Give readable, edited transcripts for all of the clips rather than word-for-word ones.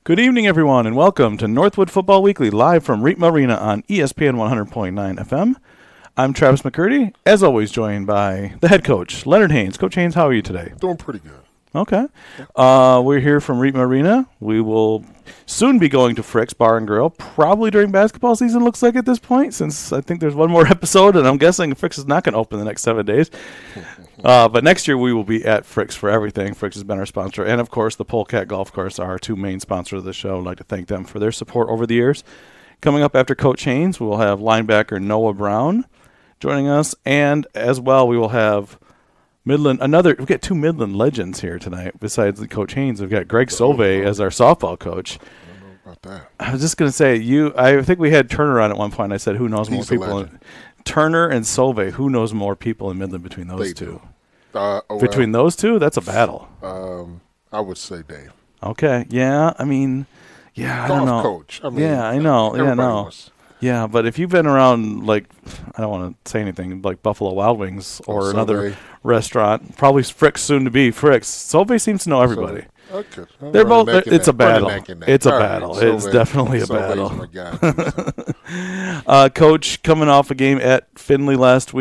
Good evening, everyone, and welcome to Northwood Football Weekly, live from Reitma Arena on ESPN 100.9 FM. I'm Travis McCurdy, as always joined by the head coach, Leonard Haynes. Coach Haynes, how are you today? Doing pretty good. Okay. We're here from Reitma Arena. We will soon be going to Frick's Bar and Grill, probably during basketball season, looks like at this point, since I think there's one more episode, and I'm guessing Frick's is not going to open the next 7 days. But next year we will be at Frick's for everything. Frick's has been our sponsor. And, of course, the Polecat Golf Course are our two main sponsors of the show. I'd like to thank them for their support over the years. Coming up after Coach Haynes, we will have linebacker Noah Brown joining us. And, as well, we will have Midland, we've got two Midland legends here tonight. Besides the Coach Haynes, we've got Greg Solvay as our softball coach. I don't know about that. I was just going to say, I think we had Turner on at one point. I said, who knows more people? Turner and Solvay, who knows more people in Midland between those two? Between those two, that's a battle. I would say Dave. Okay, yeah, I mean, I don't know. Coach. I mean, yeah, I know. Yeah, no. Yeah, but if you've been around, like, I don't want to say anything, like Buffalo Wild Wings or another restaurant, probably Frick's soon to be Frick's. Solvay seems to know everybody. Okay. They're both. It's a battle. It's a battle. It's definitely a battle. Coach, coming off a game at Tiffin,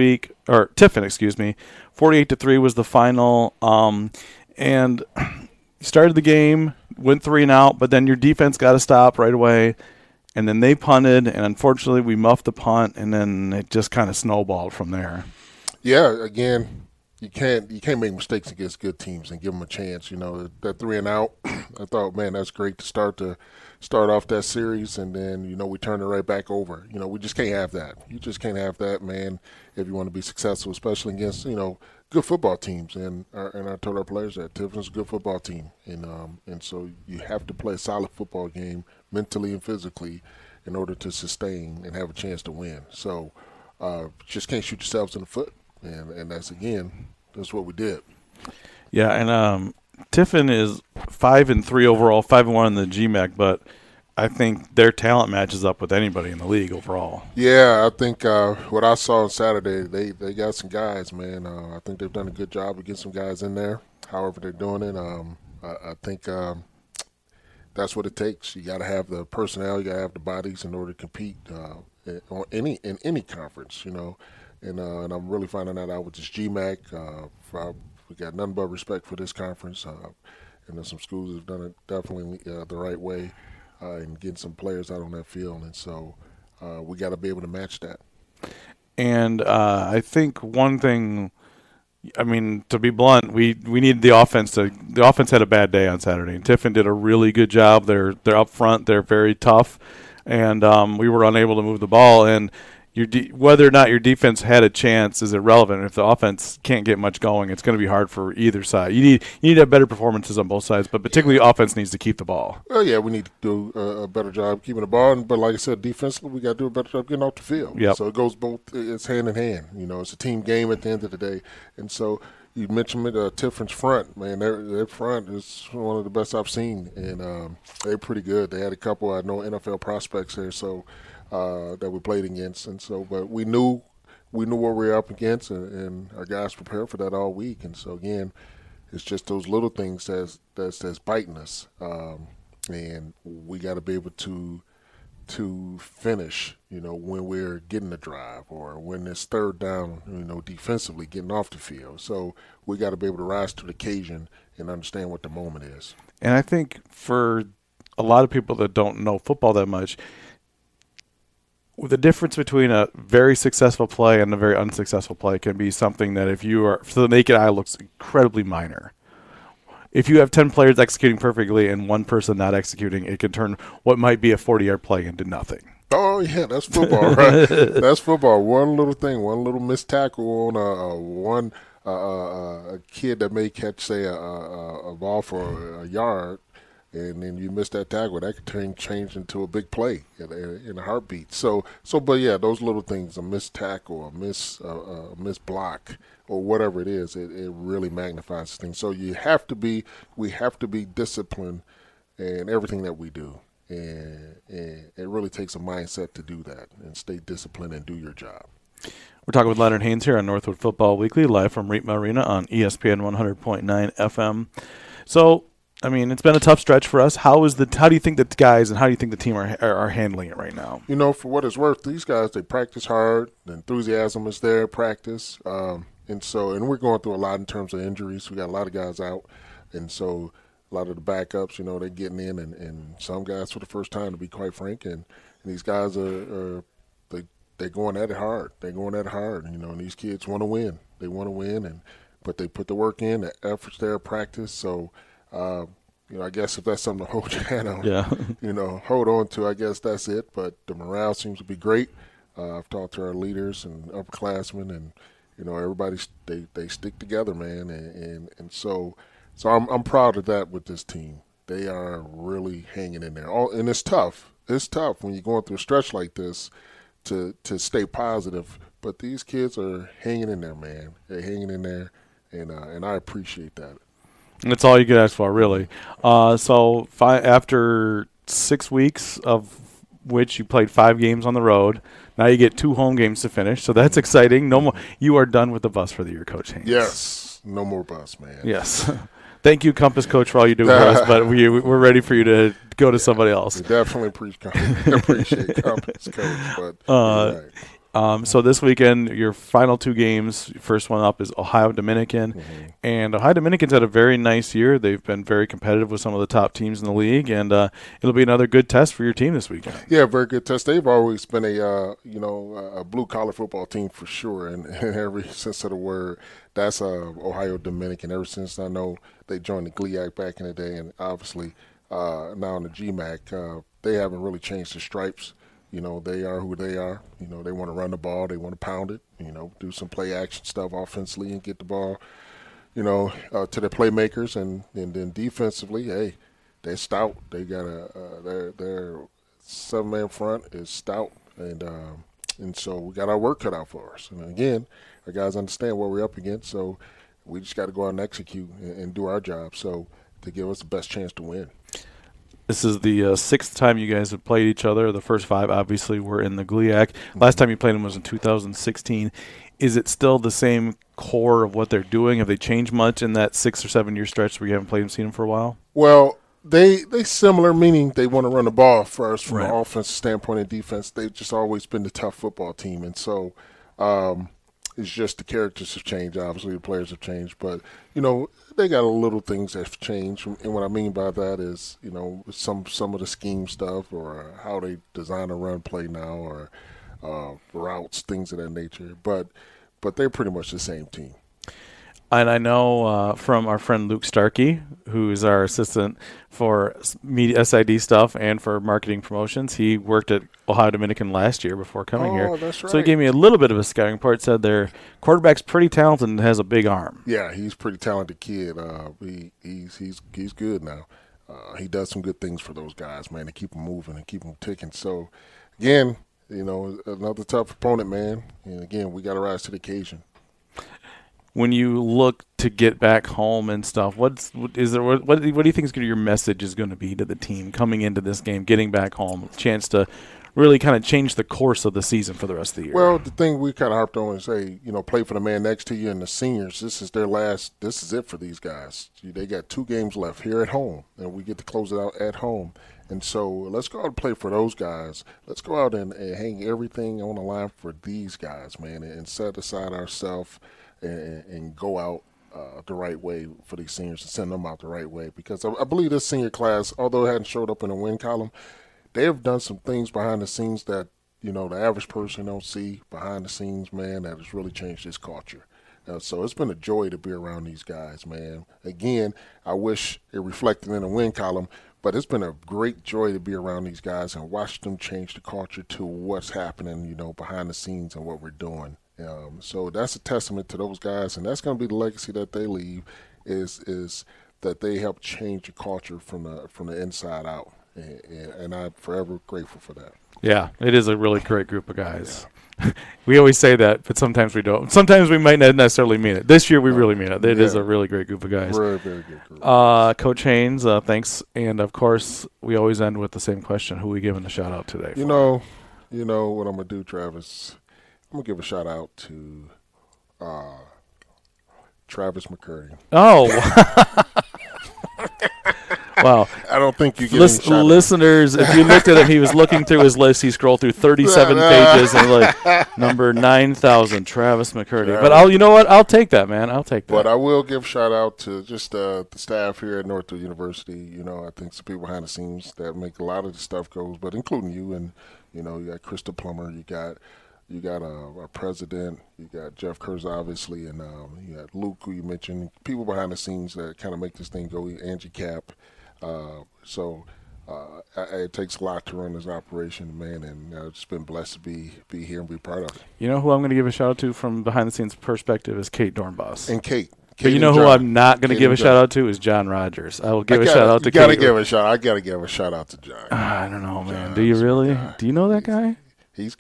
48-3 was the final. And started the game, went 3 and out, but then your defense got to stop right away. And then they punted, and unfortunately we muffed the punt, and then it just kind of snowballed from there. Yeah, again, you can't make mistakes against good teams and give them a chance. You know, that 3 and out, I thought, man, that's great to start off that series, and then, we turn it right back over. We just can't have that. You just can't have that, man, if you want to be successful, especially against, good football teams. And I told our players that Tiffin's a good football team, and so you have to play a solid football game mentally and physically in order to sustain and have a chance to win. So just can't shoot yourselves in the foot, and that's what we did. Yeah, and Tiffin is 5-3 overall, 5-1 in the GMAC, but I think their talent matches up with anybody in the league overall. Yeah, I think what I saw on Saturday, they got some guys, man. I think they've done a good job of getting some guys in there, however they're doing it. I think that's what it takes. You got to have the personnel, you got to have the bodies in order to compete in any conference, And I'm really finding that out with this GMAC. We got nothing but respect for this conference, and some schools have done it definitely the right way in getting some players out on that field, and so we got to be able to match that. And I think one thing, to be blunt, we needed the offense the offense had a bad day on Saturday, and Tiffin did a really good job. They're up front, they're very tough, and we were unable to move the ball. And whether or not your defense had a chance is irrelevant. If the offense can't get much going, it's going to be hard for either side. You need to have better performances on both sides, but particularly offense needs to keep the ball. Oh yeah, we need to do a better job keeping the ball. But like I said, defensively, we got to do a better job getting off the field. Yep. So it goes both. It's hand in hand. It's a team game at the end of the day. And so you mentioned Tiffin's front, man. Their front is one of the best I've seen, and they're pretty good. They had a couple NFL prospects there, so. That we played against, and so, but we knew what we were up against, and our guys prepared for that all week. And so again, it's just those little things that's biting us, and we got to be able to finish, when we're getting the drive or when it's third down, defensively getting off the field. So we got to be able to rise to the occasion and understand what the moment is. And I think for a lot of people that don't know football that much, the difference between a very successful play and a very unsuccessful play can be something that, if you are, to the naked eye, looks incredibly minor. If you have 10 players executing perfectly and one person not executing, it can turn what might be a 40-yard play into nothing. Oh, yeah, that's football, right? That's football. One little thing, one little missed tackle on a kid that may catch, say, a ball for a yard, and then you miss that tackle, that could change into a big play in a heartbeat. So, but yeah, those little things, a missed tackle, a missed block, or whatever it is, it really magnifies things. So we have to be disciplined in everything that we do, and it really takes a mindset to do that and stay disciplined and do your job. We're talking with Leonard Haynes here on Northwood Football Weekly, live from Reitma Arena on ESPN 100.9 FM. So, I mean, it's been a tough stretch for us. How do you think the guys and how do you think the team are handling it right now? You know, for what it's worth, these guys, they practice hard. The enthusiasm is there, practice. And we're going through a lot in terms of injuries. We got a lot of guys out. And so a lot of the backups, you know, they're getting in, and some guys for the first time, to be quite frank. And these guys they're going at it hard. They're going at it hard, you know, and these kids want to win. They want to win, but they put the work in, the efforts there, practice. So, you know, I guess if that's something to hold your hand on, you know, hold on to, I guess that's it. But the morale seems to be great. I've talked to our leaders and upperclassmen, and, you know, everybody, they stick together, man. And so I'm proud of that with this team. They are really hanging in there. And it's tough. It's tough when you're going through a stretch like this to stay positive. But these kids are hanging in there, man. They're hanging in there, and I appreciate that. And that's all you could ask for, really. So after 6 weeks, of which you played 5 games on the road, now you get 2 home games to finish. So that's exciting. No more. You are done with the bus for the year, Coach Haynes. Yes, no more bus, man. Yes. Thank you, Compass Coach, for all you do for us, but we're ready for you to go to somebody else. We definitely appreciate Compass Coach. But so this weekend, your final 2 games, first one up is Ohio Dominican. And Ohio Dominican's had a very nice year. They've been very competitive with some of the top teams in the league, and it'll be another good test for your team this weekend. Yeah, very good test. They've always been a blue-collar football team for sure, and in every sense of the word. That's Ohio Dominican. Ever since I know they joined the GLIAC back in the day, and obviously now in the GMAC, they haven't really changed the stripes. You know, they are who they are. You know, they want to run the ball. They want to pound it, you know, do some play-action stuff offensively and get the ball, you know, to their playmakers. And then defensively, hey, they're stout. They got their 7-man front is stout. And so we got our work cut out for us. And, again, our guys understand what we're up against, so we just got to go out and execute and do our job to give us the best chance to win. This is the 6th time you guys have played each other. The first 5, obviously, were in the GLIAC. Last time you played them was in 2016. Is it still the same core of what they're doing? Have they changed much in that 6 or 7 year stretch where you haven't played them, seen them for a while? Well, they similar, meaning they want to run the ball first from an offensive standpoint and defense. They've just always been the tough football team. And so it's just the characters have changed. Obviously, the players have changed. But, you know, they got a little things that have changed. And what I mean by that is, you know, some of the scheme stuff or how they design a run play now or routes, things of that nature. But they're pretty much the same team. And I know from our friend Luke Starkey, who is our assistant for media SID stuff and for marketing promotions, he worked at Ohio Dominican last year before coming here. That's right. So he gave me a little bit of a scouting report. Said their quarterback's pretty talented and has a big arm. Yeah, he's a pretty talented kid. He's good now. He does some good things for those guys, man, to keep them moving and keep them ticking. So, again, you know, another tough opponent, man. And, again, we got to rise to the occasion. When you look to get back home and stuff, what do you think is your message is going to be to the team coming into this game, getting back home, a chance to really kind of change the course of the season for the rest of the year? Well, the thing we kind of harped on is, hey, you know, play for the man next to you and the seniors. This is it for these guys. They got 2 games left here at home, and we get to close it out at home. And so let's go out and play for those guys. Let's go out and hang everything on the line for these guys, man, and set aside ourselves and go out the right way for these seniors and send them out the right way. Because I believe this senior class, although it hadn't showed up in the win column, they have done some things behind the scenes that, you know, the average person don't see behind the scenes, man, that has really changed this culture. So it's been a joy to be around these guys, man. Again, I wish it reflected in the win column, but it's been a great joy to be around these guys and watch them change the culture to what's happening, you know, behind the scenes and what we're doing. So that's a testament to those guys, and that's going to be the legacy that they leave is that they help change the culture from the inside out, and I'm forever grateful for that. Yeah, it is a really great group of guys. Yeah. We always say that, but sometimes we don't. Sometimes we might not necessarily mean it. This year we really mean it. It is a really great group of guys. Very, very good group. Coach Haynes, thanks. And, of course, we always end with the same question. Who are we giving a shout-out today for? You know what I'm going to do, Travis? I'm going to give a shout-out to Travis McCurdy. Oh. Wow. I don't think you get any shot at listeners, if you looked at him, he was looking through his list. He scrolled through 37 pages and like number 9,000, Travis McCurdy. But you know what? I'll take that, man. I'll take that. But I will give shout out to just the staff here at Northwood University. You know, I think some people behind the scenes that make a lot of the stuff goes, but including you and, you know, you got Krista Plummer, you got our president, you got Jeff Kurz, obviously, and you got Luke, who you mentioned, people behind the scenes that kind of make this thing go, Angie Cap. It takes a lot to run this operation, man, and I've just been blessed to be here and be part of it. You know who I'm going to give a shout out to from behind the scenes perspective is Kate Dornbos. And Kate. But you know who I'm not going to give a shout out to is John Rogers. I will give a shout out to Kate. I got to give a shout out to John. I don't know, man. John, do you really? Do you know that guy? He's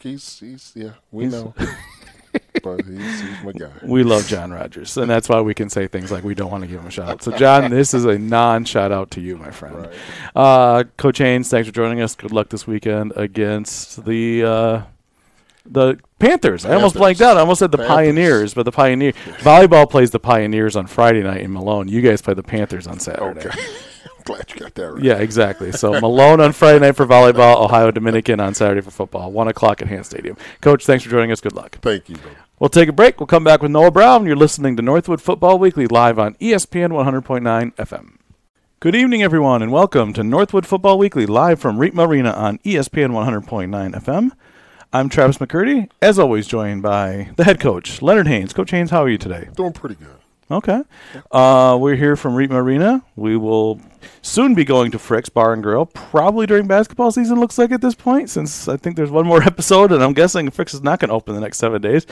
we know. But he's my guy. We love John Rogers, and that's why we can say things like we don't want to give him a shout out. So, John, this is a non-shout out to you, my friend. Right. Coach Haynes, thanks for joining us. Good luck this weekend against the Panthers. I almost blanked out. I almost said the Pioneers, but the Pioneers. Volleyball plays the Pioneers on Friday night in Malone. You guys play the Panthers on Saturday. Okay. Glad you got that right. Yeah, exactly. So Malone on Friday night for volleyball, Ohio Dominican on Saturday for football, 1 o'clock at Hans Stadium. Coach, thanks for joining us. Good luck. Thank you, bro. We'll take a break. We'll come back with Noah Brown. You're listening to Northwood Football Weekly live on ESPN 100.9 FM. Good evening, everyone, and welcome to Northwood Football Weekly live from Rietma Arena on ESPN 100.9 FM. I'm Travis McCurdy, as always joined by the head coach, Leonard Haynes. Coach Haynes, how are you today? Doing pretty good. Okay. We're here from Rietma Arena. We will soon be going to Frick's Bar and Grill, probably during basketball season, looks like at this point, since I think there's one more episode, and I'm guessing Frick's is not going to open the next 7 days.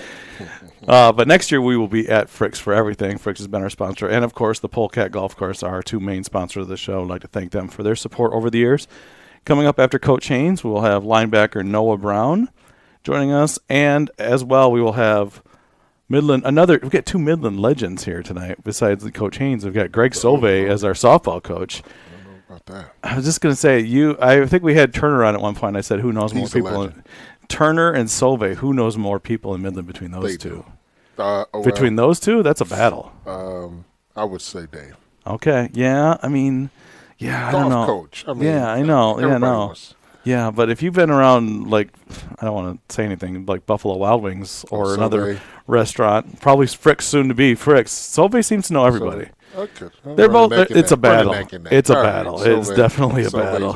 But next year we will be at Frick's for everything. Frick's has been our sponsor. And, of course, the Polecat Golf Course are our two main sponsors of the show. I'd like to thank them for their support over the years. Coming up after Coach Haynes, we will have linebacker Noah Brown joining us, and as well we will have Midland, we've got two Midland legends here tonight besides the Coach Haynes. We've got Greg Solvay as our softball coach. I don't know about that. I was just going to say, I think we had Turner on at one point. I said, who knows more people? Turner and Solvay, who knows more people in Midland between those two? Between those two, that's a battle. I would say Dave. Okay, yeah, I mean, yeah, I don't know. Coach. I mean, yeah, I know. Yeah, no. Yeah, but if you've been around, like, I don't want to say anything, like Buffalo Wild Wings or another restaurant, probably Frick's soon to be Frick's. Solvay seems to know everybody. Okay. They're both. It's a battle. It's a battle. It's definitely a battle.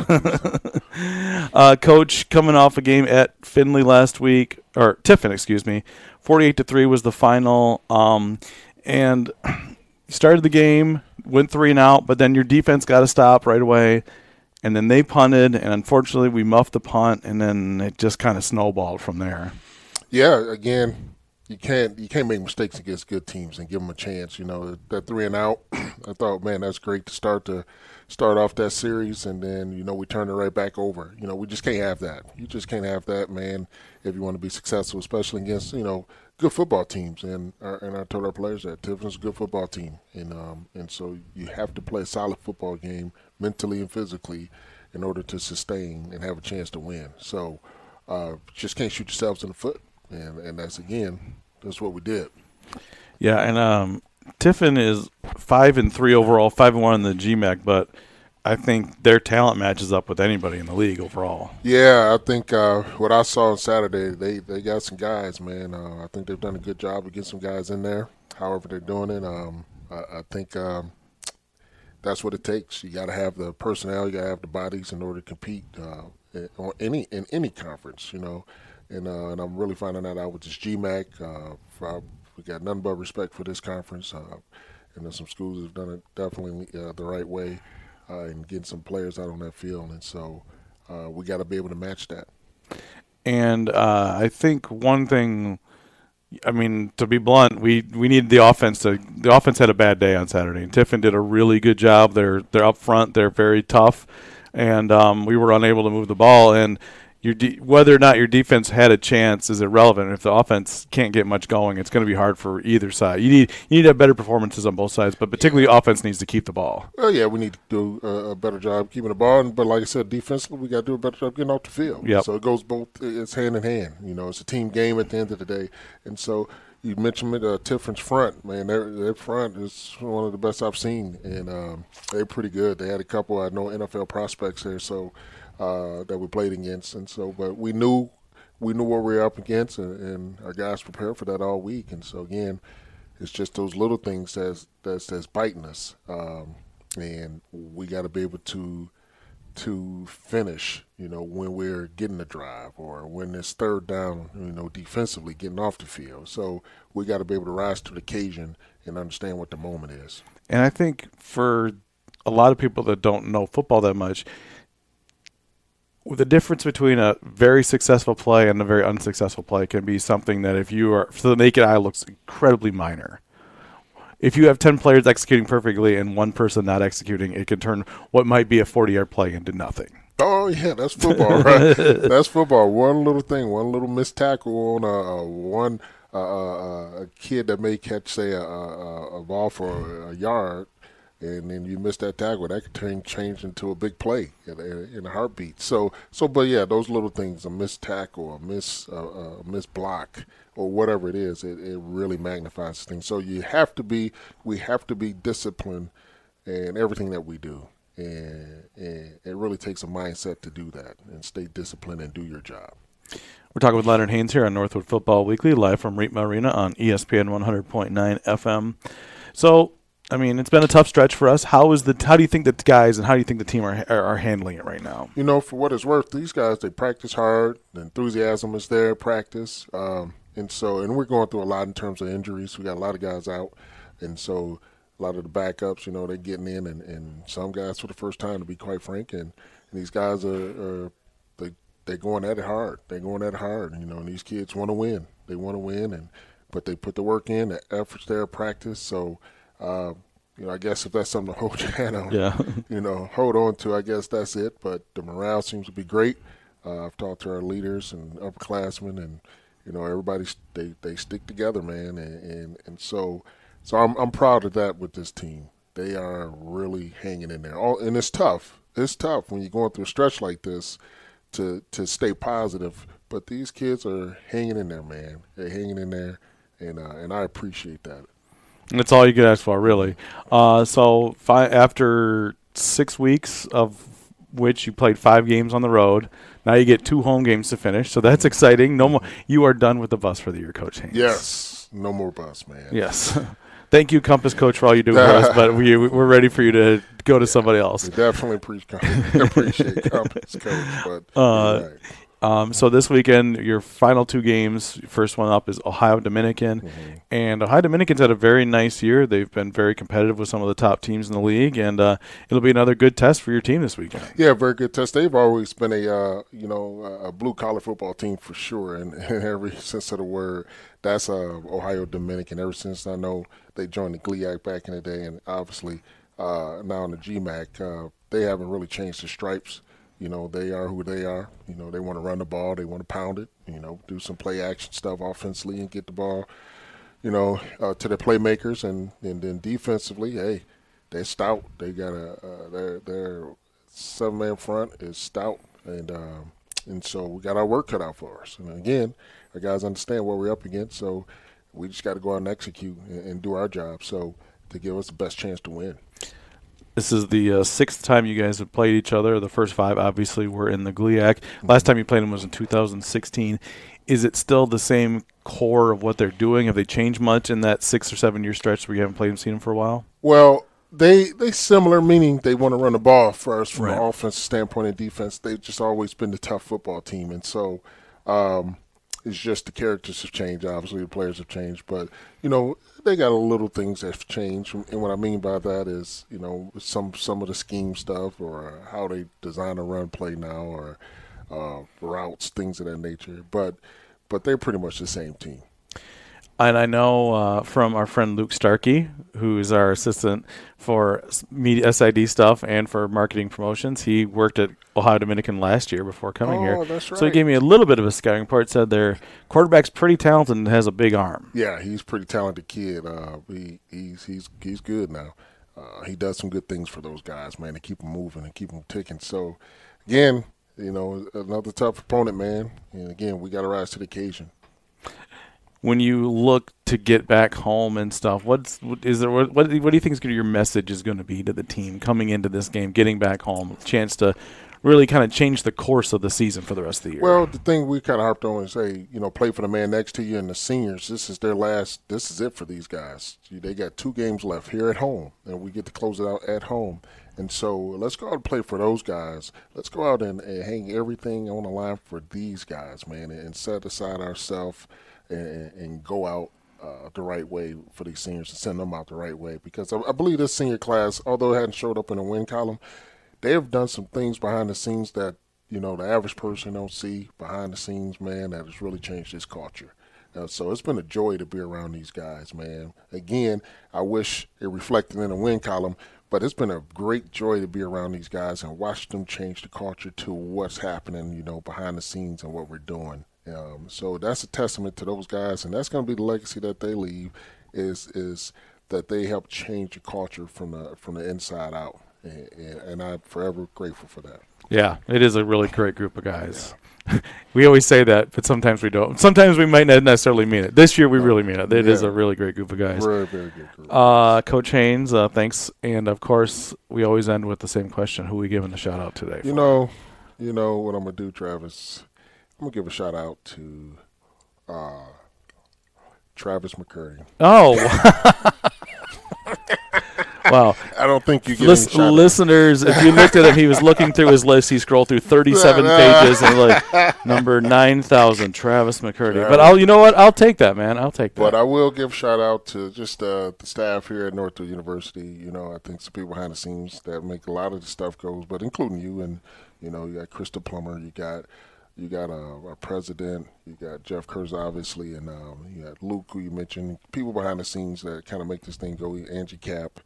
Coach, coming off a game at Finley last week, or Tiffin, excuse me, 48-3 was the final, and you started the game, went 3 and out, but then your defense got to stop right away. And then they punted, and unfortunately we muffed the punt, and then it just kind of snowballed from there. Yeah, again, you can't make mistakes against good teams and give them a chance. You know, that 3 and out, I thought, man, that's great to start off that series, and then, you know, we turn it right back over. You know, we just can't have that. You just can't have that, man, if you want to be successful, especially against, you know, good football teams. And I told our players that Tiffin's a good football team, and so you have to play a solid football game mentally and physically in order to sustain and have a chance to win. So just can't shoot yourselves in the foot, and that's what we did. Yeah, and Tiffin is 5-3 overall, 5-1 in the GMAC, but I think their talent matches up with anybody in the league overall. Yeah, I think what I saw on Saturday, they got some guys, man. I think they've done a good job of getting some guys in there, however they're doing it. I think that's what it takes. You got to have the personnel, you got to have the bodies in order to compete in any conference, you know. And I'm really finding that out with this GMAC. We got nothing but respect for this conference. And there's some schools that have done it definitely the right way and getting some players out on that field. And so we got to be able to match that. And I think one thing, I mean, to be blunt, we needed the offense. The offense had a bad day on Saturday, and Tiffin did a really good job. They're up front. They're very tough, and we were unable to move the ball. And whether or not your defense had a chance is irrelevant. If the offense can't get much going, it's going to be hard for either side. You need to have better performances on both sides, but particularly offense needs to keep the ball. Oh yeah, we need to do a better job keeping the ball. But like I said, defensively, we got to do a better job getting off the field. Yep. So it goes both. It's hand in hand. You know, it's a team game at the end of the day, and so you mentioned it, Tiffin's front, man. Their front is one of the best I've seen, and they're pretty good. They had a couple, I know, NFL prospects there, so that we played against, and so, but we knew what we were up against, and our guys prepared for that all week, and so again, it's just those little things that's biting us, and we got to be able to finish, when we're getting the drive or when it's third down, defensively getting off the field. So we got to be able to rise to the occasion and understand what the moment is. And I think for a lot of people that don't know football that much, the difference between a very successful play and a very unsuccessful play can be something that, if you are, to the naked eye, looks incredibly minor. If you have 10 players executing perfectly and one person not executing, it can turn what might be a 40-yard play into nothing. Oh, yeah, that's football, right? That's football. One little thing, one little missed tackle on a kid that may catch, say, a ball for a yard, and then you miss that tackle, that could change into a big play in a heartbeat. But yeah, those little things, a missed tackle, a missed block, or whatever it is, it really magnifies things. So we have to be disciplined in everything that we do, and it really takes a mindset to do that and stay disciplined and do your job. We're talking with Leonard Haynes here on Northwood Football Weekly, live from REITMA Arena on ESPN 100.9 FM. So, I mean, it's been a tough stretch for us. How do you think that the guys and how do you think the team are handling it right now? For what it's worth, these guys, they practice hard. The enthusiasm is there, practice. And we're going through a lot in terms of injuries. We got a lot of guys out. And so a lot of the backups, they're getting in. And some guys for the first time, to be quite frank. And these guys they're going at it hard. And these kids want to win. They want to win. But they put the work in, the efforts there, practice. So, I guess if that's something to hold your hand on, hold on to, I guess that's it. But the morale seems to be great. I've talked to our leaders and upperclassmen, and everybody they stick together, man. And so I'm proud of that with this team. They are really hanging in there. And it's tough. It's tough when you're going through a stretch like this to stay positive. But these kids are hanging in there, man. They're hanging in there, and I appreciate that. That's all you could ask for, really. After 6 weeks, of which you played 5 games on the road, now you get 2 home games to finish. So that's exciting. No more. You are done with the bus for the year, Coach Haynes. Yes, no more bus, man. Yes. Thank you, Compass Coach, for all you do for us, but we're ready for you to go to somebody else. We definitely appreciate Compass Coach, but right. So this weekend, your final 2 games, first one up is Ohio Dominican. And Ohio Dominican's had a very nice year. They've been very competitive with some of the top teams in the league, and it'll be another good test for your team this weekend. Yeah, very good test. They've always been a blue-collar football team for sure, and in every sense of the word, that's Ohio Dominican. Ever since I know they joined the GLIAC back in the day, and obviously now in the GMAC, they haven't really changed the stripes. They are who they are. They want to run the ball. They want to pound it, do some play action stuff offensively and get the ball, to their playmakers. And then defensively, hey, they're stout. They got their 7-man front is stout. And so we got our work cut out for us. And again, our guys understand what we're up against. So we just got to go out and execute and do our job. So to give us the best chance to win. This is the 6th time you guys have played each other. The first 5, obviously, were in the GLIAC. Last time you played them was in 2016. Is it still the same core of what they're doing? Have they changed much in that 6 or 7 year stretch where you haven't played them, seen them for a while? Well, they similar, meaning they want to run the ball first from an offensive standpoint and defense. They've just always been the tough football team. And so it's just the characters have changed. Obviously, the players have changed. But, they got a little things that have changed. And what I mean by that is, some of the scheme stuff or how they design a run play now or routes, things of that nature. But they're pretty much the same team. And I know from our friend Luke Starkey, who is our assistant for media SID stuff and for marketing promotions. He worked at Ohio Dominican last year before coming here. That's right. So he gave me a little bit of a scouting report. Said their quarterback's pretty talented and has a big arm. Yeah, he's a pretty talented kid. He's good now. He does some good things for those guys, man, to keep them moving and keep them ticking. So, again, another tough opponent, man. And, again, we got to rise to the occasion. when you look to get back home and stuff, what do you think your message is going to be to the team coming into this game, getting back home, chance to really kind of change the course of the season for the rest of the year? Well, the thing we kind of harped on is, hey, play for the man next to you and the seniors. This is it for these guys. They got 2 games left here at home, and we get to close it out at home. And so let's go out and play for those guys. Let's go out and hang everything on the line for these guys, man, and set aside ourselves and go out the right way for these seniors and send them out the right way. Because I believe this senior class, although it hadn't showed up in the win column, they have done some things behind the scenes that, the average person don't see behind the scenes, man, that has really changed this culture. So it's been a joy to be around these guys, man. Again, I wish it reflected in the win column, but it's been a great joy to be around these guys and watch them change the culture to what's happening, behind the scenes and what we're doing. So that's a testament to those guys, and that's going to be the legacy that they leave is that they help change the culture from the inside out. And I'm forever grateful for that. Yeah, it is a really great group of guys. Yeah. We always say that, but sometimes we don't. Sometimes we might not necessarily mean it. This year we really mean it. It is a really great group of guys. Very, very good group. Coach Haynes, thanks. And, of course, we always end with the same question. Who are we giving a shout-out today for? You know what I'm going to do, Travis? I'm going to give a shout-out to Travis McCurdy. Oh, wow. I don't think you get listeners, if you looked at him, he was looking through his list. He scrolled through 37 pages and number 9,000, Travis McCurdy. But you know what? I'll take that, man. I'll take that. But I will give shout out to just the staff here at Northwood University. I think some people behind the scenes that make a lot of the stuff goes, but including you and you got Krista Plummer, you got our president, you got Jeff Kurz, obviously, and you got Luke, who you mentioned, people behind the scenes that kind of make this thing go, Angie Cap.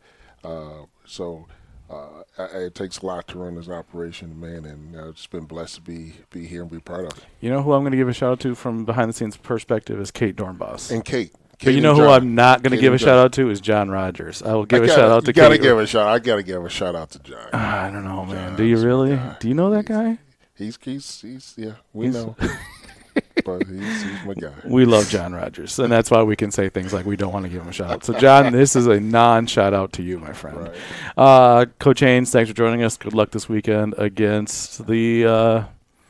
So it takes a lot to run this operation, man, and I've just been blessed to be here and be part of it. You know who I'm going to give a shout-out to from behind-the-scenes perspective is Kate Dornbos. And Kate. But you know who I'm not going to give a shout-out to is John Rogers. I will give a shout-out to Kate. I got to give a shout-out to John. I don't know, man. Do you really? Do you know that guy? He's we know. But he's my guy. We love John Rogers, and that's why we can say things like we don't want to give him a shout-out. So, John, this is a non-shout-out to you, my friend. Right. Coach Haynes, thanks for joining us. Good luck this weekend against the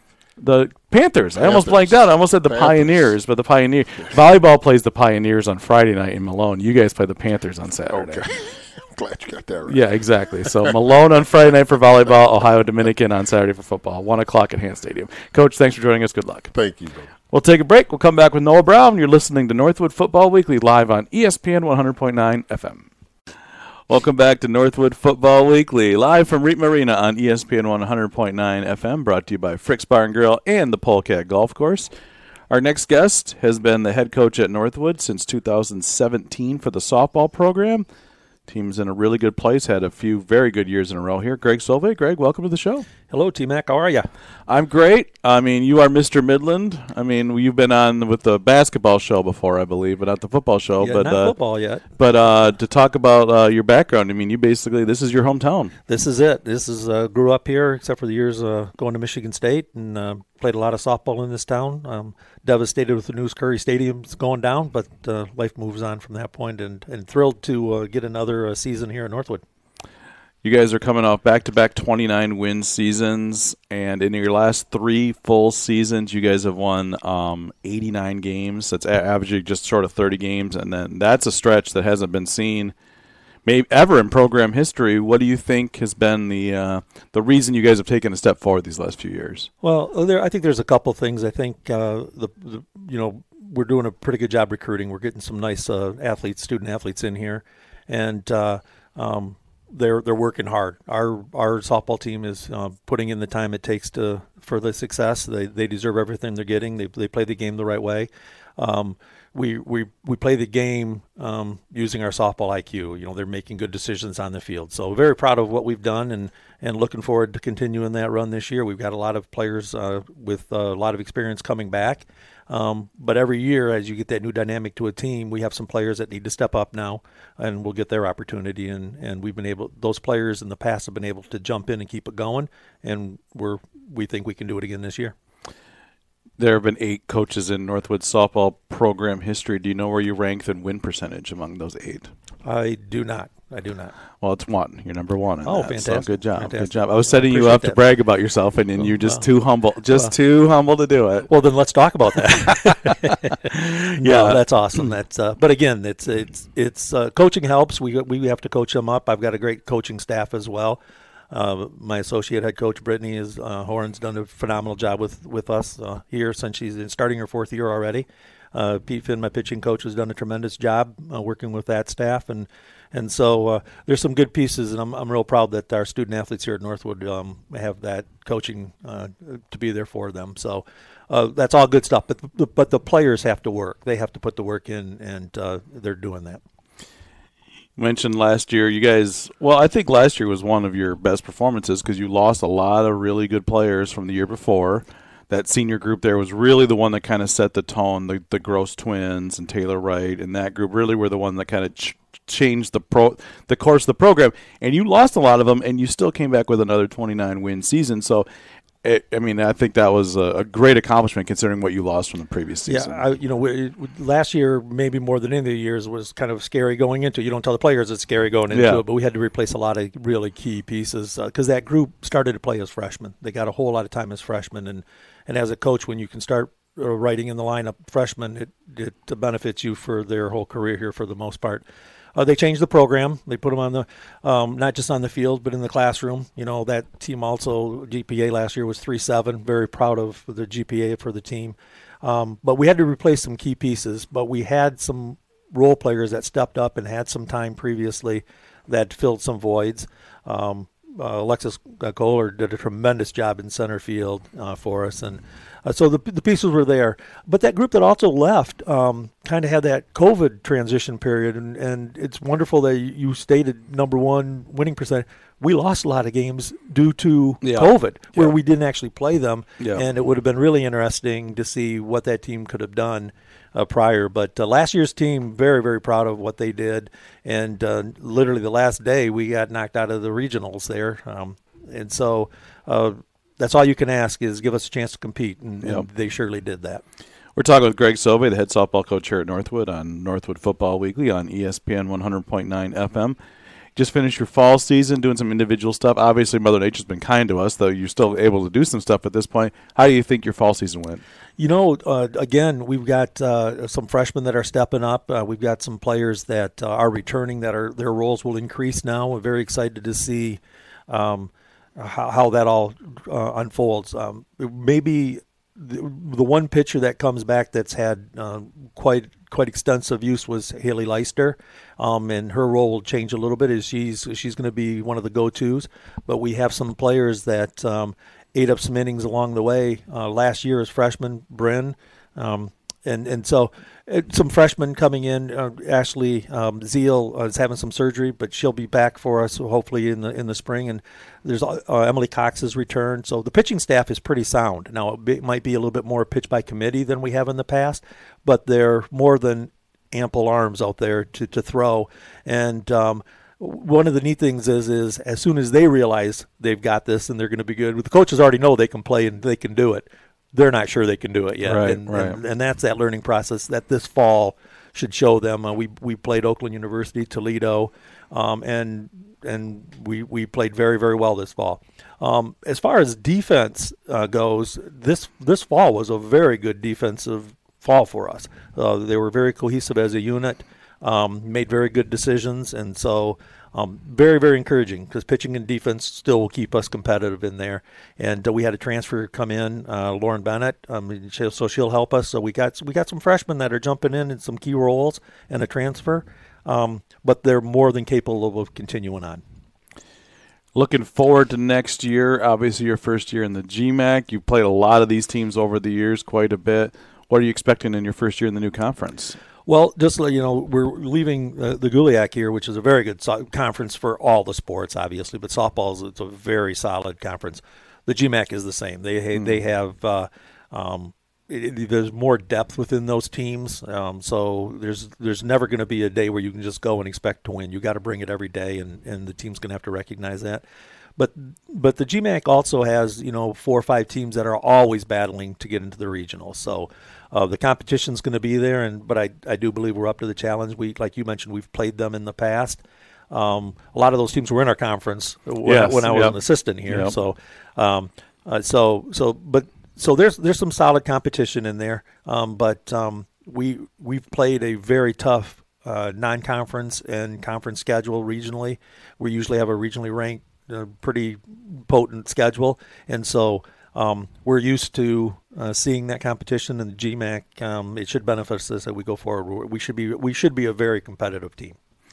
Panthers. I almost blanked out. I almost said the Pioneers, but the Pioneers. Volleyball plays the Pioneers on Friday night in Malone. You guys play the Panthers on Saturday. Okay. Glad you got that right. Yeah, exactly. So Malone on Friday night for volleyball, Ohio Dominican on Saturday for football, 1 o'clock at Hand Stadium. Coach, thanks for joining us. Good luck. Thank you, bro. We'll take a break. We'll come back with Noah Brown. You're listening to Northwood Football Weekly live on ESPN 100.9 FM. Welcome back to Northwood Football Weekly, live from Reap Marina on ESPN 100.9 FM, brought to you by Frick's Bar and Grill and the Polecat Golf Course. Our next guest has been the head coach at Northwood since 2017 for the softball program. Team's in a really good place, had a few very good years in a row here. Greg Solveig. Greg, welcome to the show. Hello, T-Mac. How are you? I'm great. I mean, you are Mr. Midland. I mean, you've been on with the basketball show before, I believe, but not the football show. Yeah, not football yet. But to talk about your background, I mean, this is your hometown. This is it. This is grew up here, except for the years going to Michigan State, and played a lot of softball in this town. Devastated with the News Curry Stadium's going down, but life moves on from that point, and thrilled to get another season here at Northwood. You guys are coming off back-to-back 29-win seasons, and in your last 3 full seasons, you guys have won 89 games. That's averaging just short of 30 games, and then that's a stretch that hasn't been seen maybe ever in program history. What do you think has been the reason you guys have taken a step forward these last few years? Well, I think there's a couple things. I think we're doing a pretty good job recruiting. We're getting some nice student athletes in here, and they're working hard. Our softball team is putting in the time it takes for the success. They deserve everything they're getting. They play the game the right way. We play the game using our softball IQ. They're making good decisions on the field. So very proud of what we've done and looking forward to continuing that run this year. We've got a lot of players with a lot of experience coming back. But every year, as you get that new dynamic to a team, we have some players that need to step up now, and we'll get their opportunity. And we've been able; those players in the past have been able to jump in and keep it going, and we think we can do it again this year. There have been 8 coaches in Northwood softball program history. Do you know where you rank in win percentage among those 8? I do not. Well, it's 1. You're number 1. Oh, that, fantastic! So good job. Fantastic. Good job. I was setting you up to brag about yourself, and then you're just too humble. Too humble to do it. Well, then let's talk about that. Yeah, that's awesome. That's but again, it's coaching helps. We have to coach them up. I've got a great coaching staff as well. My associate head coach Brittany Horn's done a phenomenal job with us here since she's starting her 4th year already. Pete Finn, my pitching coach, has done a tremendous job working with that staff, and so there's some good pieces, and I'm real proud that our student athletes here at Northwood have that coaching to be there for them. So that's all good stuff. But the players have to work; they have to put the work in, and they're doing that. You mentioned last year, you guys. Well, I think last year was one of your best performances because you lost a lot of really good players from the year before. That senior group there was really the one that kind of set the tone. The Gross twins and Taylor Wright and that group really were the one that kind of changed the course of the program. And you lost a lot of them, and you still came back with another 29-win season. So, I think that was a great accomplishment considering what you lost from the previous season. Yeah, last year, maybe more than any of the years, was kind of scary going into it. You don't tell the players it's scary going into it, but we had to replace a lot of really key pieces because that group started to play as freshmen. They got a whole lot of time as freshmen, and as a coach, when you can start writing in the lineup freshmen, it benefits you for their whole career here for the most part. They changed the program. They put them on the not just on the field, but in the classroom. That team also, GPA last year was 3.7. Very proud of the GPA for the team. But we had to replace some key pieces. But we had some role players that stepped up and had some time previously that filled some voids. Alexis Kohler did a tremendous job in center field for us, and so the pieces were there. But that group that also left kind of had that COVID transition period, and it's wonderful that you stated number 1 winning percent. We lost a lot of games due to COVID, where we didn't actually play them, and it would have been really interesting to see what that team could have done prior. But last year's team, very, very proud of what they did. And literally the last day, we got knocked out of the regionals there. And so that's all you can ask is give us a chance to compete. And they surely did that. We're talking with Greg Sobey, the head softball coach here at Northwood on Northwood Football Weekly on ESPN 100.9 FM. Just finished your fall season doing some individual stuff. Obviously, Mother Nature's been kind to us, though you're still able to do some stuff at this point. How do you think your fall season went? Again, we've got some freshmen that are stepping up. We've got some players that are returning that their roles will increase now. We're very excited to see how that all unfolds. Maybe the one pitcher that comes back that's had quite extensive use was Haley Leister, and her role will change a little bit as she's going to be one of the go-tos. But we have some players that ate up some innings along the way. Last year as freshman, Bryn, and so some freshmen coming in. Ashley Zeal is having some surgery, but she'll be back for us hopefully in the spring. And there's Emily Cox's return. So the pitching staff is pretty sound. Now it might be a little bit more pitch by committee than we have in the past, but they're more than ample arms out there to throw. And one of the neat things is as soon as they realize they've got this and they're going to be good, the coaches already know they can play and they can do it. They're not sure they can do it yet, right. And that's that learning process that this fall should show them. We played Oakland University, Toledo, and we played very, very well this fall. As far as defense goes, this fall was a very good defensive fall for us. They were very cohesive as a unit, made very good decisions, and so very, very encouraging because pitching and defense still will keep us competitive in there. And we had a transfer come in, Lauren Bennett, so she'll help us. So we got some freshmen that are jumping in some key roles and a transfer, but they're more than capable of continuing on. Looking forward to next year, obviously your first year in the GMAC. You played a lot of these teams over the years, quite a bit. What are you expecting in your first year in the new conference? Well, just to let you know, we're leaving the GULIAC here, which is a very good conference for all the sports, obviously, but softball it's a very solid conference. The GMAC is the same. They have there's more depth within those teams, so there's never going to be a day where you can just go and expect to win. You got to bring it every day, and the team's going to have to recognize that. but the GMAC also has 4 or 5 teams that are always battling to get into the regional. So the competition's going to be there, but I do believe we're up to the challenge. Like you mentioned, we've played them in the past. A lot of those teams were in our conference when I was an assistant here. Yep. So there's some solid competition in there. But we've played a very tough non-conference and conference schedule regionally. We usually have a regionally ranked, pretty potent schedule, and so we're used to seeing that competition. And the GMAC, it should benefit us as we go forward. We should be a very competitive team.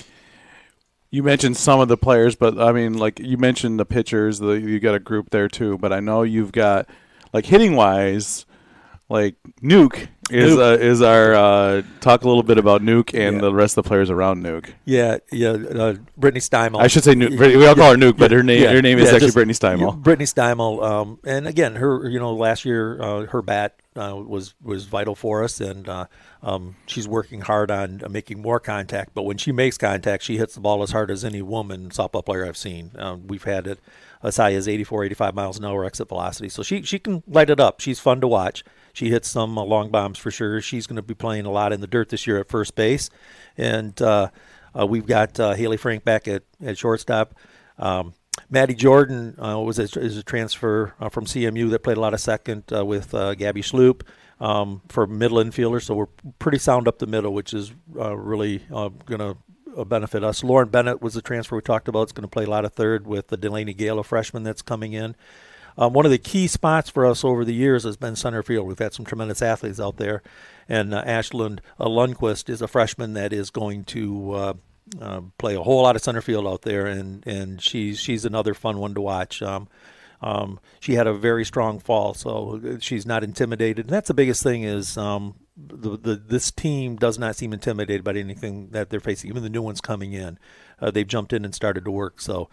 You mentioned some of the players, but I mean, like you mentioned the pitchers. You got a group there too, but I know you've got, like, hitting wise, like Nuke is our talk a little bit about Nuke and the rest of the players around Nuke. Brittany Steimel. I should say Nuke. We all call her Nuke, but her name is actually Brittany Steimel. Brittany Steimel, and again, her last year her bat was vital for us, and she's working hard on making more contact. But when she makes contact, she hits the ball as hard as any woman softball player I've seen. We've had it as high as 84, 85 miles an hour exit velocity. So she can light it up. She's fun to watch. She hits some long bombs for sure. She's going to be playing a lot in the dirt this year at first base. And we've got Haley Frank back at shortstop. Maddie Jordan is a transfer from CMU that played a lot of second with Gabby Sloop for middle infielder. So we're pretty sound up the middle, which is really going to benefit us. Lauren Bennett was the transfer we talked about. It's going to play a lot of third with Delaney Gale, a freshman that's coming in. One of the key spots for us over the years has been center field. We've had some tremendous athletes out there, and Ashland Lundquist is a freshman that is going to play a whole lot of center field out there, and she's another fun one to watch. She had a very strong fall, so she's not intimidated. And that's the biggest thing is this team does not seem intimidated by anything that they're facing. Even the new ones coming in, they've jumped in and started to work. So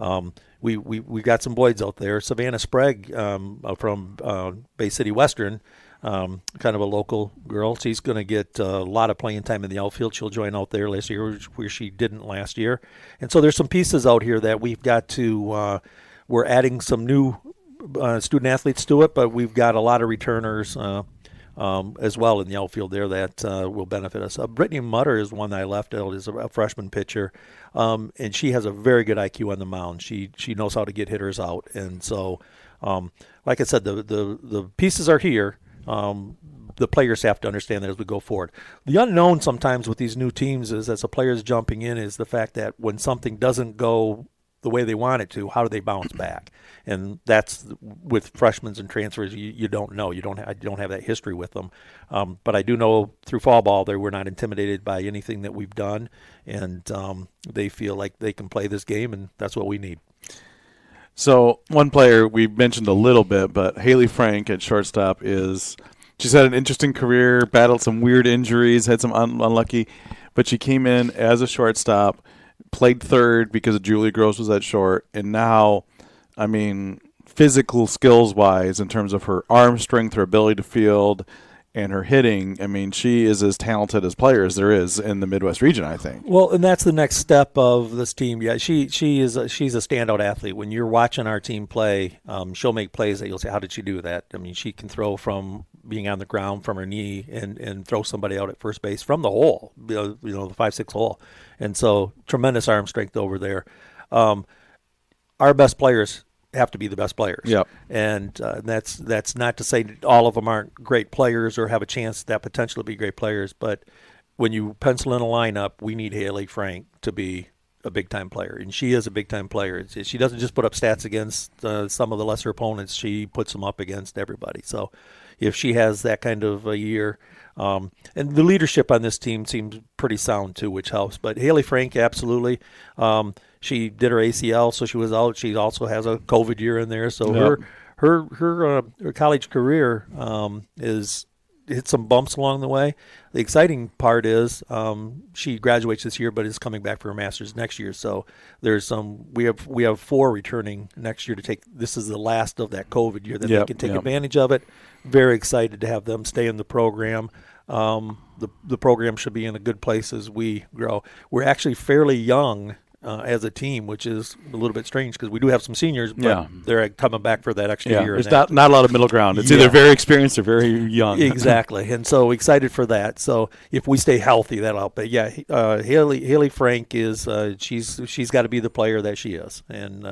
we got some Boyds out there. Savannah Sprague from Bay City Western, kind of a local girl. She's going to get a lot of playing time in the outfield. She'll join out there this year where she didn't last year. And so there's some pieces out here that we've got to we're adding some new student athletes to it, but we've got a lot of returners as well in the outfield there that will benefit us. Brittany Mutter is one that I left out as a freshman pitcher, and she has a very good IQ on the mound. She knows how to get hitters out, and so like I said, the pieces are here. The players have to understand that as we go forward. The unknown sometimes with these new teams is, as the players jumping in, is the fact that when something doesn't go the way they want it to, how do they bounce back? And that's with freshmen and transfers, you don't know. You don't have that history with them. But I do know through fall ball we're not intimidated by anything that we've done, and they feel like they can play this game, and that's what we need. So one player we mentioned a little bit, but Haley Frank at shortstop she's had an interesting career, battled some weird injuries, had some unlucky, but she came in as a shortstop, played third because Julie Gross was at short, and now, I mean, physical skills-wise, in terms of her arm strength, her ability to field, and her hitting, I mean, she is as talented as player as there is in the Midwest region, I think. Well, and that's the next step of this team. Yeah, she's a standout athlete. When you're watching our team play, she'll make plays that you'll say, how did she do that? I mean, she can throw from being on the ground from her knee and throw somebody out at first base from the hole, the 5-6 hole. And so tremendous arm strength over there. Our best players have to be the best players. Yep. And that's not to say all of them aren't great players or have a chance that potential to be great players, but when you pencil in a lineup, we need Haley Frank to be a big-time player, and she is a big-time player. She doesn't just put up stats against some of the lesser opponents. She puts them up against everybody. So if she has that kind of a year, and the leadership on this team seems pretty sound too, which helps. But Haley Frank, absolutely. She did her ACL, so she was out. She also has a COVID year in there, so her college career is hit some bumps along the way. The exciting part is she graduates this year, but is coming back for her master's next year. So there's we have 4 returning next year to take. This is the last of that COVID year that they can take advantage of it. Very excited to have them stay in the program. The program should be in a good place as we grow. We're actually fairly young as a team, which is a little bit strange because we do have some seniors, but Yeah. they're coming back for that extra year. There's and not a lot of middle ground. It's Yeah. either very experienced or very young. Exactly, and so excited for that. So if we stay healthy, that'll help. But yeah, Haley Frank is she's got to be the player that she is, and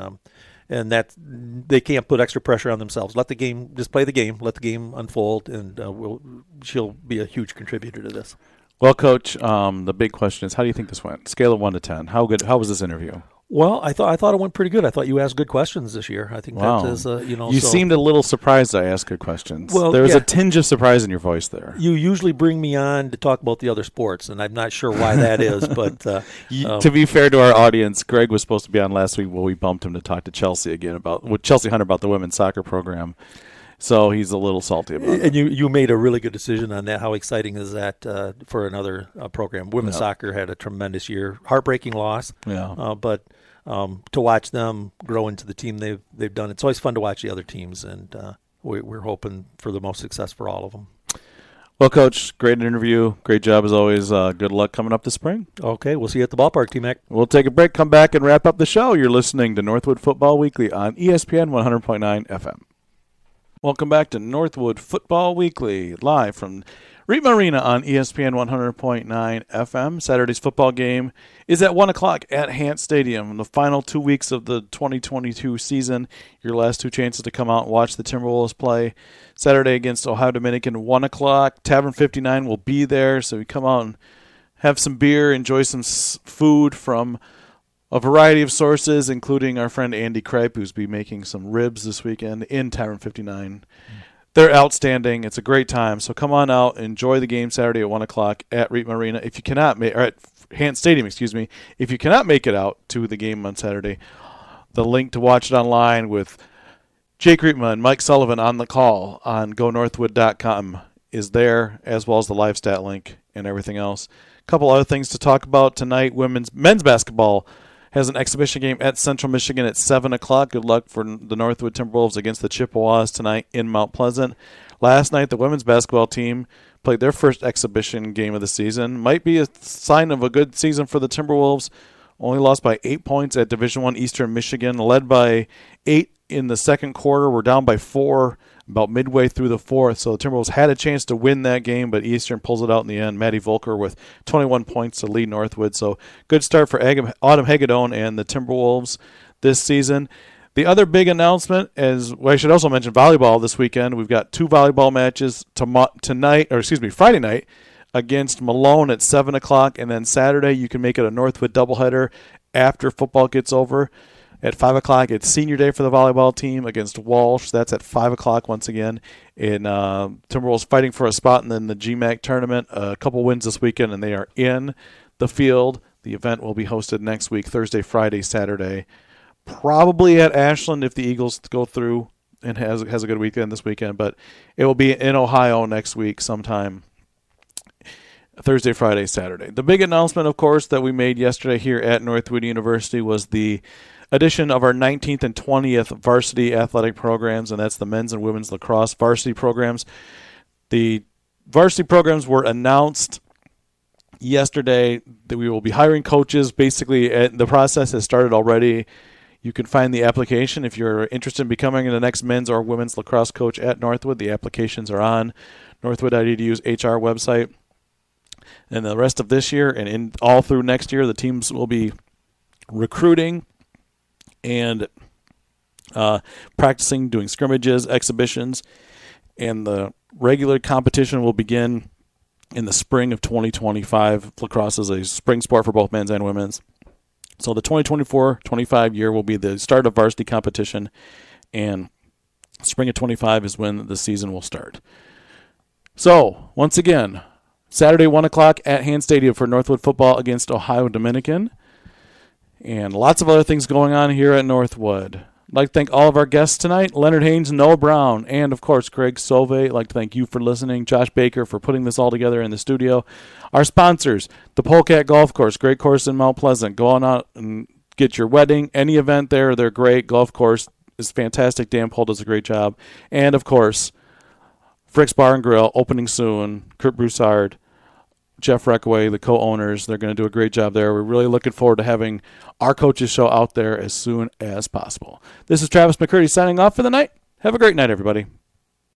that they can't put extra pressure on themselves. Let the game just play the game, let the game unfold, and she'll be a huge contributor to this. Well, Coach, the big question is, how do you think this went? Scale of 1 to 10. How was this interview? Well, I thought it went pretty good. I thought you asked good questions this year. I think that is, You seemed a little surprised I asked good questions. Well, there was yeah. a tinge of surprise in your voice there. You usually bring me on to talk about the other sports, and I'm not sure why that is. But To be fair to our audience, Greg was supposed to be on last week. Well, we bumped him to talk to Chelsea again with Chelsea Hunter about the women's soccer program. So he's a little salty about it. And you made a really good decision on that. How exciting is that for another program? Women's soccer had a tremendous year. Heartbreaking loss. Yeah. But to watch them grow into the team they've done, it's always fun to watch the other teams, and we're hoping for the most success for all of them. Well, Coach, great interview. Great job as always. Good luck coming up this spring. Okay, we'll see you at the ballpark, T-Mac. We'll take a break, come back, and wrap up the show. You're listening to Northwood Football Weekly on ESPN 100.9 FM. Welcome back to Northwood Football Weekly, live from Reitman Arena on ESPN 100.9 FM. Saturday's football game is at 1 o'clock at Hant Stadium. The final 2 weeks of the 2022 season, your last two chances to come out and watch the Timberwolves play. Saturday against Ohio Dominican, 1 o'clock. Tavern 59 will be there, so you come out and have some beer, enjoy some food from a variety of sources, including our friend Andy Kripe, who's be making some ribs this weekend in Tavern 59. They're outstanding. It's a great time. So come on out, enjoy the game Saturday at 1 o'clock at Reitman Arena. If you cannot or at Hant Stadium, if you cannot make it out to the game on Saturday, the link to watch it online with Jake Reitman, Mike Sullivan on the call on GoNorthwood.com is there, as well as the live stat link and everything else. A couple other things to talk about tonight. Men's basketball has an exhibition game at Central Michigan at 7 o'clock. Good luck for the Northwood Timberwolves against the Chippewas tonight in Mount Pleasant. Last night, the women's basketball team played their first exhibition game of the season. Might be a sign of a good season for the Timberwolves. Only lost by 8 points at Division I Eastern Michigan. Led by 8 in the second quarter. We're down by 4 about midway through the fourth. So the Timberwolves had a chance to win that game, but Eastern pulls it out in the end. Maddie Volker with 21 points to lead Northwood. So good start for Autumn Hagedorn and the Timberwolves this season. The other big announcement is, I should also mention volleyball this weekend. We've got 2 volleyball matches Friday night against Malone at 7 o'clock, and then Saturday you can make it a Northwood doubleheader after football gets over. At 5 o'clock, it's senior day for the volleyball team against Walsh. That's at 5 o'clock once again. In Timberwolves fighting for a spot in the GMAC tournament. A couple wins this weekend, and they are in the field. The event will be hosted next week, Thursday, Friday, Saturday. Probably at Ashland if the Eagles go through and has a good weekend this weekend. But it will be in Ohio next week sometime. Thursday, Friday, Saturday. The big announcement, of course, that we made yesterday here at Northwood University was the addition of our 19th and 20th varsity athletic programs, and that's the men's and women's lacrosse varsity programs. The varsity programs were announced yesterday that we will be hiring coaches. Basically, the process has started already. You can find the application if you're interested in becoming the next men's or women's lacrosse coach at Northwood. The applications are on Northwood.edu's HR website. And the rest of this year and all through next year, the teams will be recruiting and practicing, doing scrimmages, exhibitions, and the regular competition will begin in the spring of 2025. Lacrosse is a spring sport for both men's and women's. So the 2024-25 year will be the start of varsity competition, and spring of 25 is when the season will start. So, once again, Saturday, 1 o'clock at Hant Stadium for Northwood football against Ohio Dominican. And lots of other things going on here at Northwood. I'd like to thank all of our guests tonight, Leonard Haynes, Noah Brown, and, of course, Greg Sove. I'd like to thank you for listening, Josh Baker for putting this all together in the studio. Our sponsors, the Polecat Golf Course, great course in Mount Pleasant. Go on out and get your wedding, any event there. They're great. Golf course is fantastic. Dan Pohl does a great job. And, of course, Frick's Bar and Grill, opening soon. Kurt Broussard, Jeff Reckaway, the co-owners. They're going to do a great job there. We're really looking forward to having our coaches show out there as soon as possible. This is Travis McCurdy signing off for the night. Have a great night, everybody.